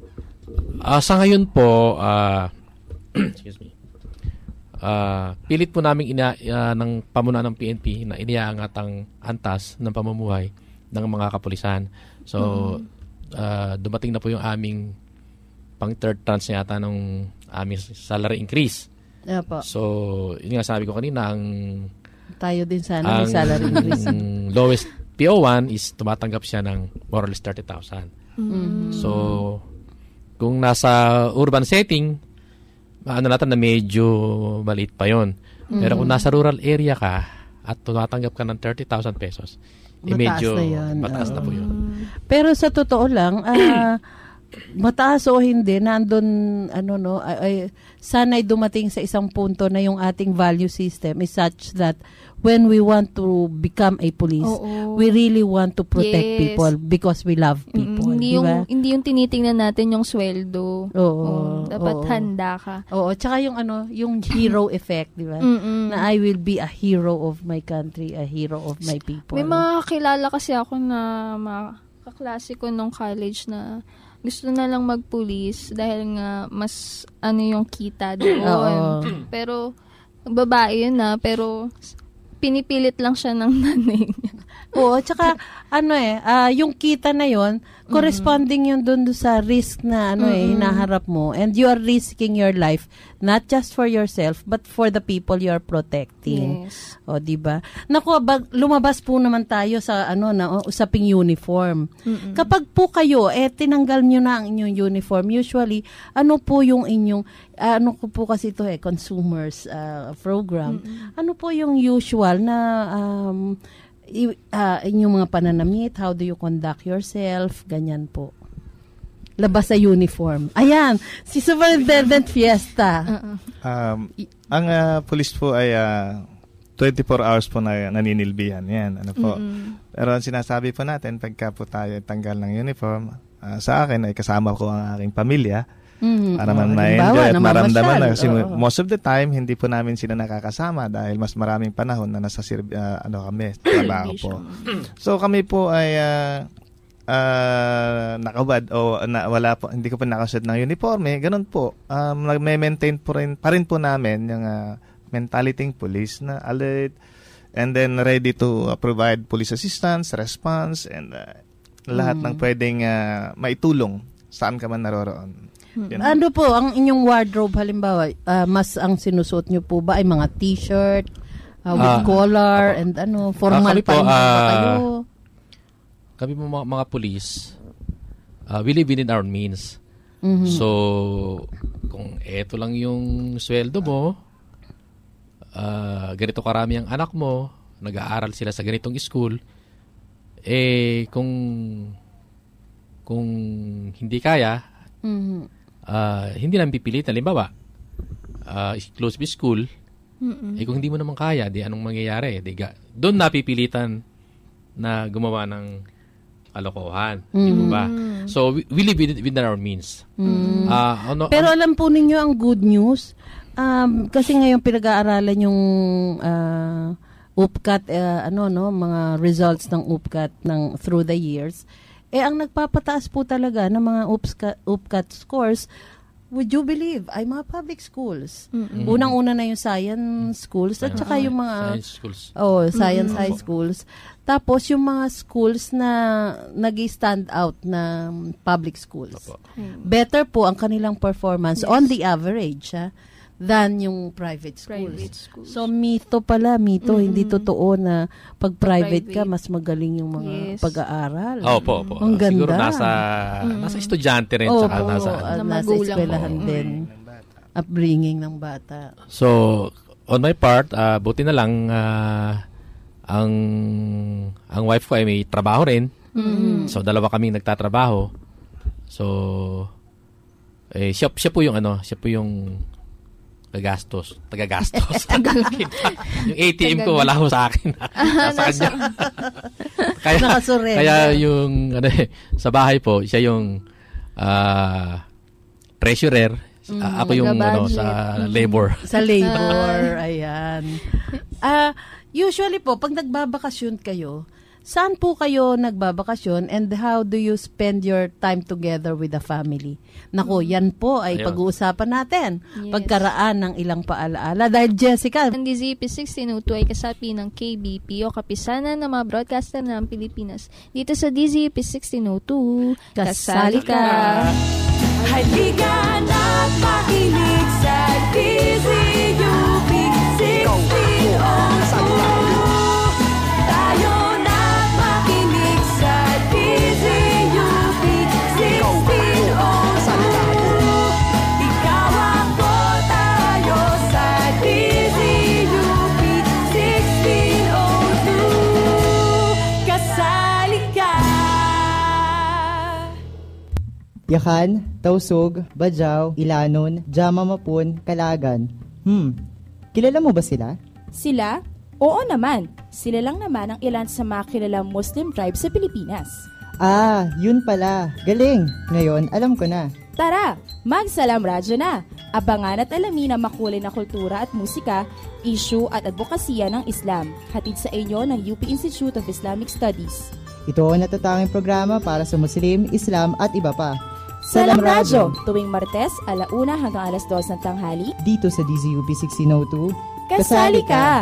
Sa ngayon po, excuse me, pilit po namin ng pamunuan ng PNP na iniaangat ang antas ng pamumuhay ng mga kapulisan. So, dumating na po yung aming pang third tranche yata ng aming salary increase. Opo. So, yun nga sabi ko kanina, tayo din sana may salary increase. Ang lowest PO1 is tumatanggap siya ng more or less 30,000. So, kung nasa urban setting, natin na medyo maliit pa yon. Pero kung nasa rural area ka at tumatanggap ka ng 30,000 pesos, medyo mataas na po yun. Pero sa totoo lang, mataas o hindi, nandun, sana'y dumating sa isang punto na yung ating value system is such that when we want to become a police, we really want to protect people because we love people. Hindi yung tinitingnan natin yung sweldo. Dapat handa ka. Tsaka yung hero effect, di ba? Na I will be a hero of my country, a hero of my people. May mga kilala kasi ako na mga kaklase ko nung college na gusto na lang magpulis dahil nga mas yung kita doon. Pero babae yun pero pinipilit lang siya ng nanay niya. Tsaka yung kita na yon corresponding yun doon sa risk na hinaharap mo, and you are risking your life not just for yourself but for the people you are protecting. Yes. Di ba? Naku, lumabas po naman tayo sa usaping uniform. Kapag po kayo tinanggal niyo na ang inyong uniform, usually po yung inyong ko po kasi ito consumers program. Ano po yung usual na inyong mga pananamit, how do you conduct yourself, ganyan po. Labas sa uniform. Ayan, si Superintendent Fiesta. Ang police po ay 24 hours po na naninilbihan. Yan, Pero ang sinasabi po natin, pagka po tayo tanggal ng uniform, sa akin ay kasama ko ang aking pamilya. Para man ma-enjoy at maramdaman na. Kasi most of the time, hindi po namin sila nakakasama dahil mas maraming panahon na nasa kami, trabaho po. So kami po ay nakabad o wala po, hindi ko pa nakasuot ng uniforme. Ganun po. May maintain pa rin po namin yung mentalityng police na alert and then ready to provide police assistance, response, and lahat ng pwedeng maitulong saan ka man naroroon. Ano po ang inyong wardrobe halimbawa? Mas ang sinusuot nyo po ba ay mga t-shirt with collar and formal pa rin kayo? Kami po mga police, we live within our means. So, kung eto lang yung sweldo mo, ganito karami ang anak mo, nag-aaral sila sa ganitong school, kung hindi kaya, hindi namin pipilitan. Halimbawa, close school, kung hindi mo naman kaya, di anong mangyayari? Doon napipilitan na gumawa ng kalokohan. Di mo ba? So, we live within our means. Pero alam po ninyo ang good news, kasi ngayon pinag-aaralan yung UPCAT, mga results ng UPCAT through the years. Ang nagpapataas po talaga ng mga UPCAT scores, would you believe, ay mga public schools. Unang-una na yung science schools at saka yung mga science schools. Science high schools. Tapos yung mga schools na nag-stand out na public schools. Better po ang kanilang performance on the average than yung private schools. So, mito, hindi totoo na pag private ka, mas magaling yung mga pag-aaral. Opo. Ang ganda. Siguro nasa estudyante rin. Tsaka nasa eskwelahan din. Upbringing ng bata. So, on my part, buti na lang, ang wife ko ay may trabaho rin. So, dalawa kaming nagtatrabaho. So, siya po yung tagagastos. Yung ATM ko wala ko sa akin. Nasa kanya. Kaya yung sa bahay po, siya yung treasurer. Ako yung sa labor. Sa labor, ayan. Usually po, pag nagbabakasyon kayo, saan po kayo nagbabakasyon and how do you spend your time together with the family? Nako, yan po ay pag-uusapan natin. Pagkaraan ng ilang paalaala. Dahil Jessica, ang DZUP 1602 ay kasapi ng KBP o Kapisanan ng mga broadcaster ng Pilipinas. Dito sa DZUP 1602, kasali ka! Halika na't makinig sa DZUP 1602. Yakan, Tausug, Bajau, Ilanon, Jamamapun, Kalagan. Kilala mo ba sila? Sila? Oo naman. Sila lang naman ang ilan sa mga kilalang Muslim tribe sa Pilipinas. Yun pala. Galing. Ngayon, alam ko na. Tara, magsalam radyo na. Abangan at alamin ang makulay na kultura at musika, issue at advokasya ng Islam. Hatid sa inyo ng UP Institute of Islamic Studies. Ito ang natatanging programa para sa Muslim, Islam at iba pa. Salam Radyo, tuwing Martes, 1:00 hanggang 2:00 ng tanghali. Dito sa DZUP 1602. Kasali ka!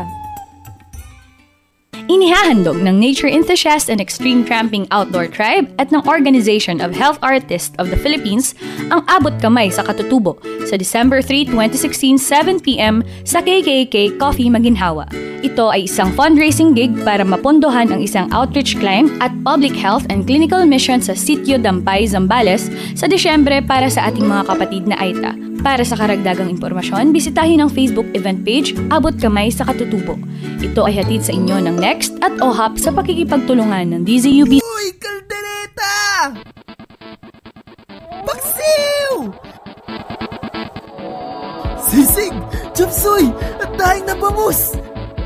Inihahandog ng Nature Enthusiast and Extreme Tramping Outdoor Tribe at ng Organization of Health Artists of the Philippines ang Abot Kamay sa Katutubo sa December 3, 2016, 7 p.m. sa KKK Coffee Maginhawa. Ito ay isang fundraising gig para mapondohan ang isang outreach climb at public health and clinical mission sa Sitio Dampay, Zambales sa Disyembre para sa ating mga kapatid na Aita. Para sa karagdagang impormasyon, bisitahin ang Facebook event page Abot Kamay sa Katutubo. Ito ay hatid sa inyo ng Next at OHAP sa pakikipagtulungan ng DZUB. Uy, kaldereta! Paksiw! Sisig! Chapsoy! At dahing na bangus!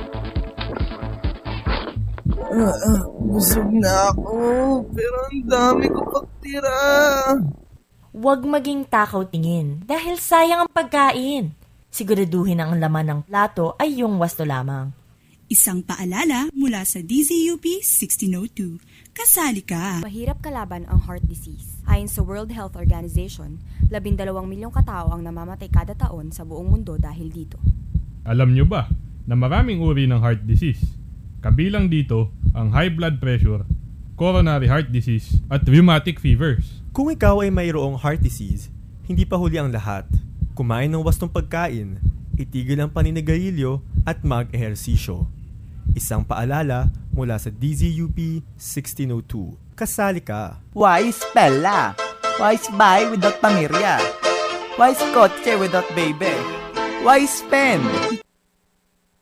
Busog na ako, pero ang dami ko pagtira. Huwag maging takaw tingin dahil sayang ang pagkain. Siguraduhin ang laman ng plato ay yung wasto lamang. Isang paalala mula sa DZUP 1602. Kasali ka! Mahirap kalaban ang heart disease. Ayon sa World Health Organization, 12 milyong katao ang namamatay kada taon sa buong mundo dahil dito. Alam nyo ba na maraming uri ng heart disease? Kabilang dito ang high blood pressure, coronary heart disease, at rheumatic fevers. Kung ikaw ay mayroong heart disease, hindi pa huli ang lahat. Kumain ng wastong pagkain, itigil ang paninigarilyo at mag-ehersisyo. Isang paalala mula sa DZUP 1602. Kasali ka! Wise pella? Wise buy without pamirya? 'Why, kotse without baby? 'Why, spend?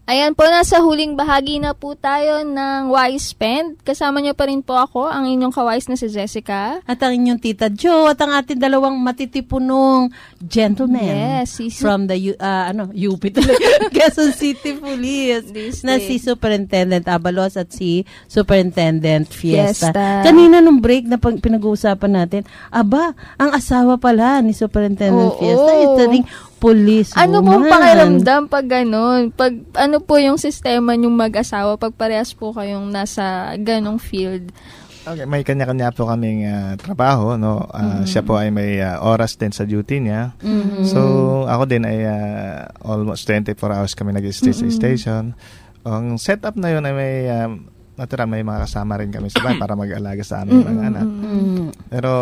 Ayan po, nasa huling bahagi na po tayo ng Wise Spend. Kasama niyo pa rin po ako, ang inyong kawais na si Jessica. At ang inyong Tita Jo, at ang ating dalawang matitipunong gentlemen from the UP Quezon City Police na si Superintendent Abalos at si Superintendent Fiesta. Kanina nung break na pinag-uusapan natin, ang asawa pala ni Superintendent Fiesta ito ring police Ano woman. pong pakiramdam pag gano'n? Pag ano po yung sistema nyong mag-asawa pag parehas po kayong nasa ganong field? Okay, may kanya-kanya po kaming trabaho, no. Siya po ay may oras din sa duty niya. So ako din ay almost 24 hours kami nag-stay sa station. Ang setup na yun ay may mga kasama rin kami sa bahay para mag-alaga sa aming mga anak. Pero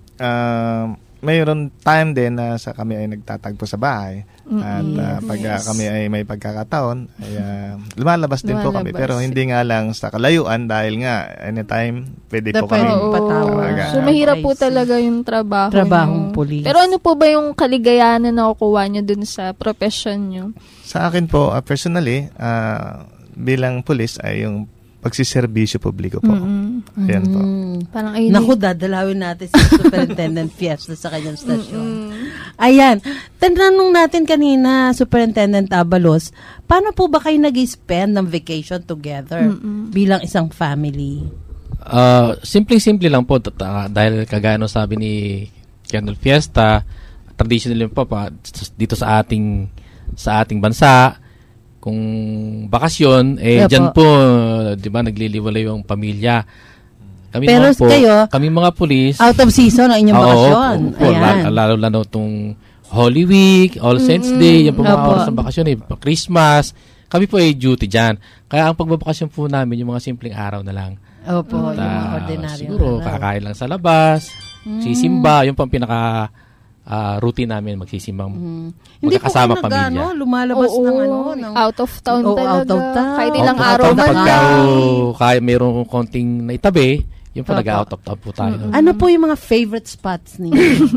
mayroon time din na kami ay nagtatagpo sa bahay. At pag kami ay may pagkakataon, ay lumalabas din po kami. Pero hindi nga lang sa kalayuan dahil nga anytime pwede po kami patawag. So mahirap po talaga yung trabahong police. Pero ano po ba yung kaligayahan na nakukuha nyo dun sa profession nyo? Sa akin po, personally, bilang police ay yung pagsiservisyo publiko po. Ayan po. Parang naku, dadalawin natin si Superintendent Fiesta sa kanyang stasyon. Ayan. Tanong natin kanina, Superintendent Abalos, paano po ba kayo nag-spend ng vacation together bilang isang family? Simple lang po. Dahil kagaya nung sabi ni Colonel Fiesta, traditional yun po dito sa ating bansa. Kung bakasyon, dyan po, di ba, nagliliwalay yung pamilya. Pero kayo, kami mga pulis, out of season ang inyong bakasyon. Lalo itong Holy Week, All Saints Day, yan po mga oras ng bakasyon, Christmas. Kami po ay duty dyan. Kaya ang pagbabakasyon po namin, yung mga simpleng araw na lang. Opo, yung mga ordinaryo. Siguro, kakain lang sa labas, sisimba, yung pang pinaka routine namin magsisimbang magkakasama pamilya. Lumalabas ng out of town talaga. Out of town. Kahit ilang araw man kaya mayroong konting naitabi, yung po nag-out of town po tayo. Ano po yung mga favorite spots ninyo?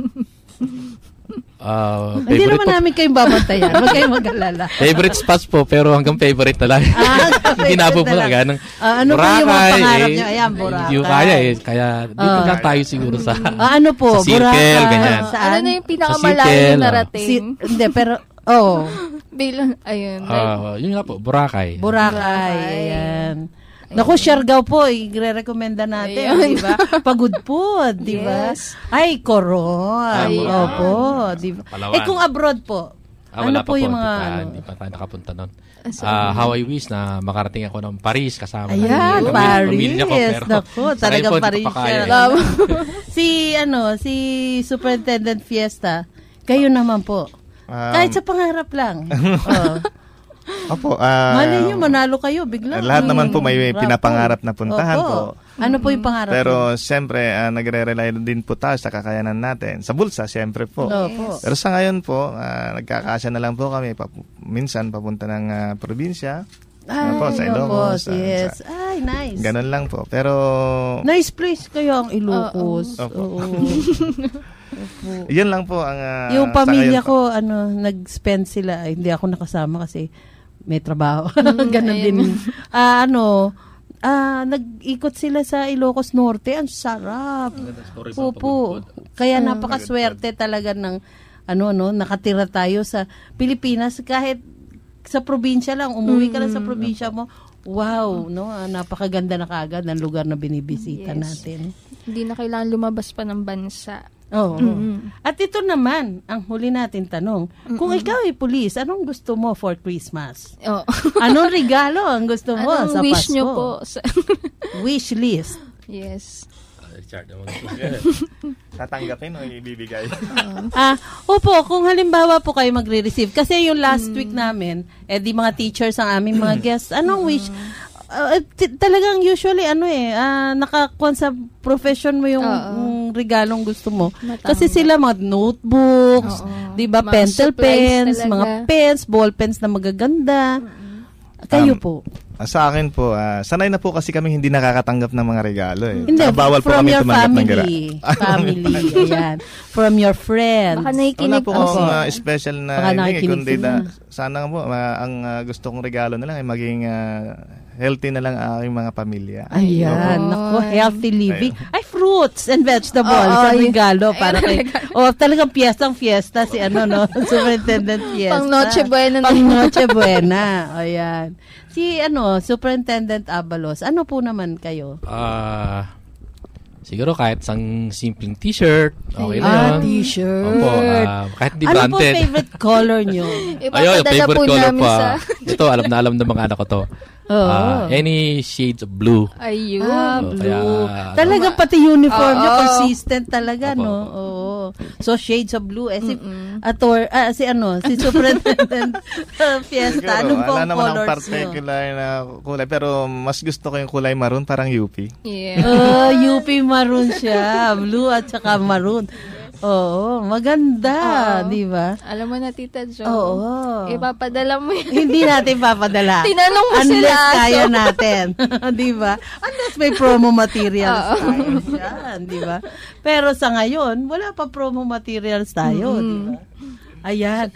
Hindi naman namin kayong babantayan. Huwag kayong mag-alala. Favorite spots po, pero hanggang favorite na lang. Hindi na po talaga. Ano po yung mga pangarap nyo? Ayan, Boracay. Hindi ko kaya Kaya dito lang tayo siguro sa ano po? Sa circle, ganyan. Ano na yung pinakamalayo narating? Hindi, pero bilang, ayun. Yun nga po, Boracay. Ayan. Naku, Siargao po, i-recommenda natin, di ba? Pagod po, di ba? Ay, Coron. Opo, di ba? Kung abroad po, ano po yung mga Hindi pa tayo nakapunta nun. How I wish na makarating ako ng Paris kasama Ayan, Paris. Naku, talagang Paris siya. Si Superintendent Fiesta, kayo naman po. Kahit sa pangarap lang. Opo. Malay nyo, manalo kayo bigla. Lahat naman po may pinapangarap na puntahan po. Ano po yung pangarap? Pero siyempre, nagre-rely din po tayo sa kakayanan natin. Sa bulsa, siyempre po. Pero sa ngayon po, nagkakasya na lang po kami. Minsan papunta ng probinsya. Sa Ilocos. Yes. Ay, nice. Ganun lang po. Pero nice place kayo ang Ilocos. Yun lang po ang yung pamilya ko nag-spend sila, hindi ako nakasama kasi may trabaho. Ganon din. Nag-ikot sila sa Ilocos Norte, ang sarap. Opo. Kaya napakaswerte talaga ng nakatira tayo sa Pilipinas. Kahit sa probinsya lang, umuwi ka lang sa probinsya mo, wow, napakaganda na kaagad ng lugar na binibisita natin. Hindi na kailangan lumabas pa ng bansa. At ito naman, ang huli natin tanong, kung ikaw ay police, anong gusto mo for Christmas? Anong regalo ang gusto mo sa wish Pasko? Nyo po? Wish list. Yes. Tatanggapin o ibibigay? Opo, kung halimbawa po kayo magre-receive, kasi yung last week namin, di mga teachers ang aming mga guests, anong wish? Talagang usually nakakuha sa profession mo yung regalong gusto mo. Kasi sila mga notebooks, 'di ba, pencil pens, mga pens, ball pens na magaganda. Kayo po. Sa akin po, sanay na po kasi kami hindi nakakatanggap ng mga regalo eh. Hindi, Bawal po from kami your tumanggap ng family, ayan. From your friends. Baka nakikinig wala po akong special na hindi, kundi sana po, ang gusto kong regalo na lang ay maging healthy na lang ang aking mga pamilya. Ayan, naku, healthy living. Ay, fruits and vegetables sa regalo para kay talagang fiesta si Superintendent Fiesta. Pang Noche Buena. Pang Noche Buena. Ayan. Si Superintendent Abalos, ano po naman kayo? Siguro kahit isang simpleng t-shirt, okay na yun. T-shirt. Opo, kahit di ano branded. po favorite color nyo? Ayun, favorite color pa. Ito, alam ng mga anak ko to. Any shades of blue. Ayun. Blue. Talaga pati uniform nyo, consistent talaga, no? Oo. So, shades of blue. Si Superintendent Fiesta, anong pong colors nyo? Wala naman ang particular na kulay, pero mas gusto ko yung kulay maroon, parang UP. Yeah. UP maroon siya. Blue at saka maroon. Oo, maganda, di ba? Alam mo na, Tita Jo. Oo. Ipapadala mo yan. Hindi natin papadala. Tinanong mo sila. Unless kaya natin. Di ba? Unless may promo materials tayo dyan, di ba? Pero sa ngayon, wala pa promo materials tayo, di ba? Ayan.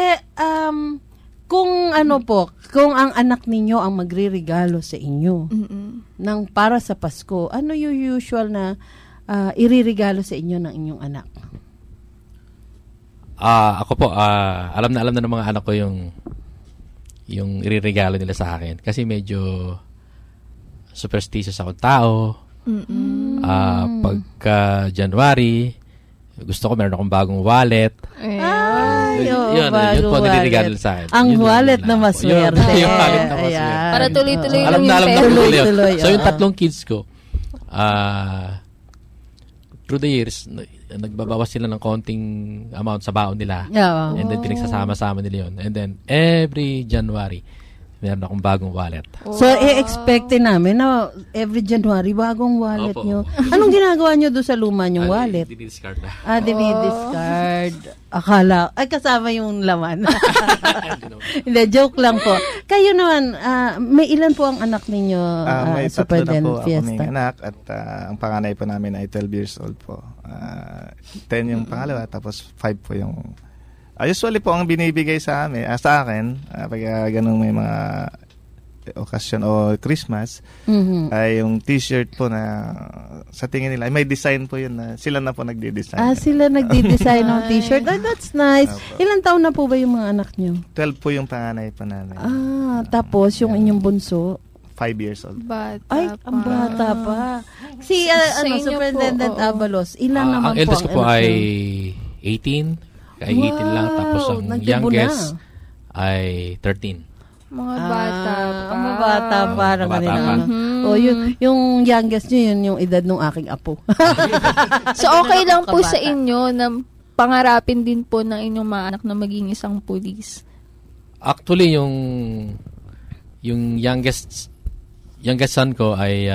Kung kung ang anak ninyo ang magre-regalo sa inyo ng para sa Pasko, ano yung usual na iririgalo sa inyo ng inyong anak? Ako po, alam na ng mga anak ko yung iririgalo nila sa akin. Kasi medyo superstitious akong tao. Pagka January, gusto ko meron akong bagong wallet. Yun po nilirigalo nila sa akin. Ang wallet na maswerte. Yung wallet na maswerte. Para tuloy-tuloy lang yung pera. Tuloy-tuloy. So yung 3 kids ko, through the years, nagbabawas sila ng konting amount sa baon nila. Yeah. And then pinagsasama-sama nila yun. And then every January, meron akong bagong wallet. So, i-expectin namin na every January, bagong wallet nyo. Anong ginagawa nyo doon sa luma nyong wallet? Dinidiscard na. Dinidiscard. Akala, kasama yung laman. Hindi, joke lang po. Kayo naman, may ilan po ang anak ninyo, may 3 na po ako Fiesta? ng anak at ang panganay po namin ay 12 years old po. 10 yung pangalawa, tapos 5 po yung... usually po ang binibigay sa akin, pag ganun may mga okasyon o Christmas, ay yung t-shirt po na sa tingin nila, may design po yun na sila na po nagdi-design. Sila nagdi-design ng t-shirt. That's nice. Ilang taon na po ba yung mga anak nyo? 12 po yung panganay po namin. Tapos yung inyong bunso? 5 years old. Ang bata pa. Si Superintendent Abalos, ilan naman po ang eldest ko po ay 18. Kaya 18 lang. Tapos ang youngest ay 13. Mga bata pa. Mga bata pa. Yung youngest nyo, yun yung edad ng aking apo. So, okay lang po sa inyo na pangarapin din po ng inyong mga anak na maging isang pulis? Actually, yung youngest son ko ay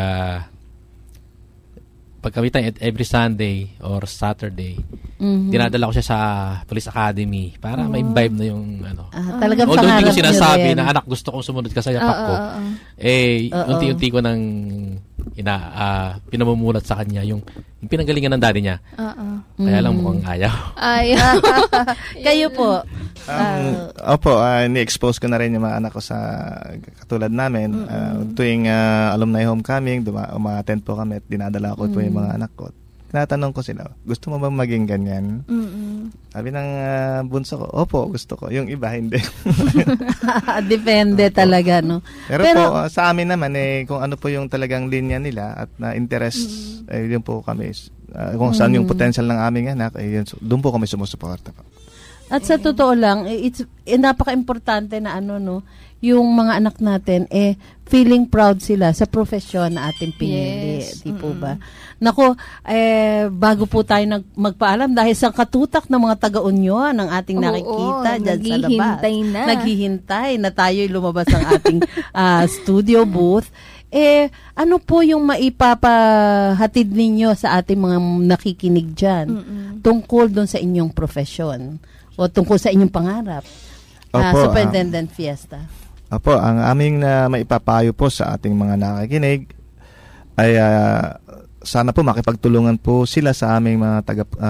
pagkamitan every Sunday or Saturday, dinadala ko siya sa Police Academy para may vibe na yung talagang although hindi ko pangarap sinasabi nyo rin. na anak gusto kong sumunod ka sa yapak ko, unti-unti ko nang pinamumulat sa kanya yung pinanggalingan ng daddy niya. Kaya lang mukhang ayaw. Kayo po? Opo, ni-expose ko na rin yung mga anak ko sa katulad namin. Tuwing alumni homecoming, uma-attend po kami at dinadala ko po yung mga anak ko. Tinatanong ko sila, gusto mo ba maging ganyan? Sabi ng bunso ko, opo, gusto ko. Yung iba, hindi. Depende talaga, no? Pero po, sa amin naman, kung ano po yung talagang linya nila at na interest, yun po kami. Kung saan yung potential ng aming anak, doon po kami sumusuporta po. At sa totoo lang, napaka-importante na yung mga anak natin, feeling proud sila sa profesyon na ating pinili. Yes. Di po ba? Nako, bago po tayo magpaalam, dahil sa katutak ng mga taga-Union ng ating nakikita dyan sa labas. Naghihintay na tayo'y lumabas ng ating studio booth. Ano po yung maipapahatid ninyo sa ating mga nakikinig dyan tungkol doon sa inyong profesyon o tungkol sa inyong pangarap? Superintendent Fiesta. Apo, ang aming maipapayo po sa ating mga nakikinig ay sana po makipagtulungan po sila sa aming mga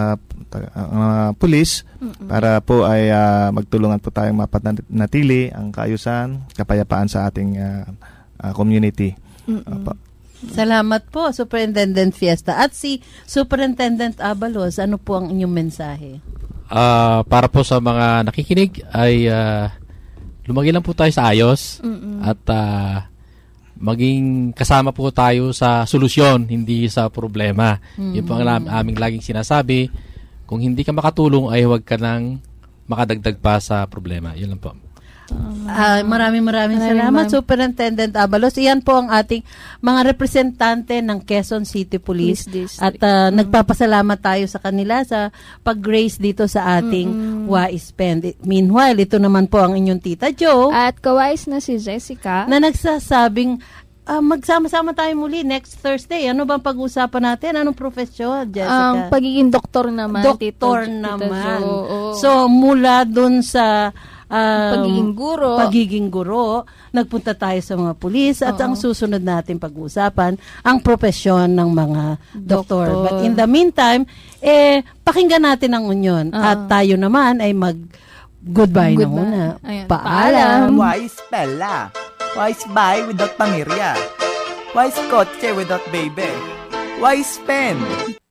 pulis para po ay magtulungan po tayong mapanatili ang kaayusan, kapayapaan sa ating community. Apo. Salamat po, Superintendent Fiesta. At si Superintendent Abalos, ano po ang inyong mensahe? Para po sa mga nakikinig ay lumagay lang po tayo sa ayos at maging kasama po tayo sa solusyon, hindi sa problema. Yun po ang aming laging sinasabi. Kung hindi ka makatulong ay huwag ka nang makadagdag pa sa problema. Yun lang po. Maraming salamat, Superintendent Abalos. Iyan po ang ating mga representante ng Quezon City Police. At nagpapasalamat tayo sa kanila sa pag-grace dito sa ating Wais Pen. Meanwhile, ito naman po ang inyong Tita Jo. At kawais na si Jessica. Na nagsasabing, magsama-sama tayo muli next Thursday. Ano bang pag-uusapan natin? Anong profesyon, Jessica? Pagiging doktor naman. Doktor naman. So, mula dun sa pagiging guro, nagpunta tayo sa mga pulis at ang susunod natin pag-uusapan ang propesyon ng mga doktor. But in the meantime, pakinggan natin ang Union at tayo naman ay goodbye na muna. Paalam. Wise Pella. Wise bye without pamirya. Wise kotse without baby. Wise pen.